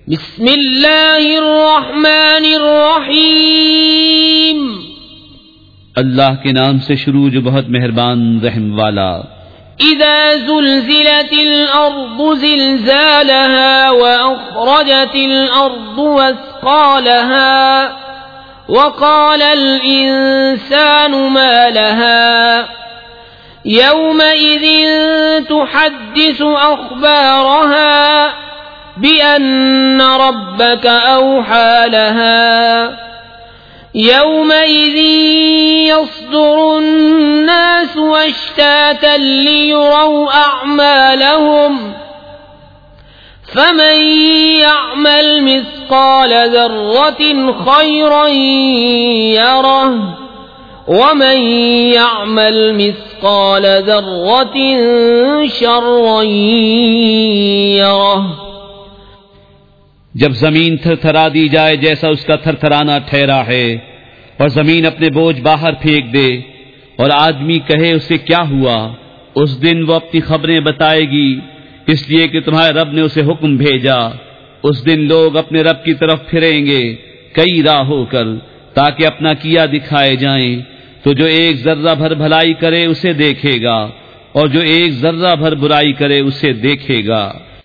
بسم اللہ الرحمن الرحیم. اللہ کے نام سے شروع جو بہت مہربان رحم والا. اذا زلزلت الارض زلزالها واخرجت الارض اثقالها وقال الانسان ما لها يومئذ تحدث اخبارها بأن ربك أوحى لها يومئذ يصدر الناس أشتاتا ليروا أعمالهم فمن يعمل مثقال ذرة خيرا يره ومن يعمل مثقال ذرة شرا يره. جب زمین تھر تھرا دی جائے جیسا اس کا تھر تھرانا ٹھہرا ہے، اور زمین اپنے بوجھ باہر پھینک دے، اور آدمی کہے اسے کیا ہوا، اس دن وہ اپنی خبریں بتائے گی، اس لیے کہ تمہارے رب نے اسے حکم بھیجا. اس دن لوگ اپنے رب کی طرف پھریں گے کئی راہ ہو کر، تاکہ اپنا کیا دکھائے جائیں. تو جو ایک ذرہ بھر بھلائی کرے اسے دیکھے گا، اور جو ایک ذرہ بھر برائی کرے اسے دیکھے گا.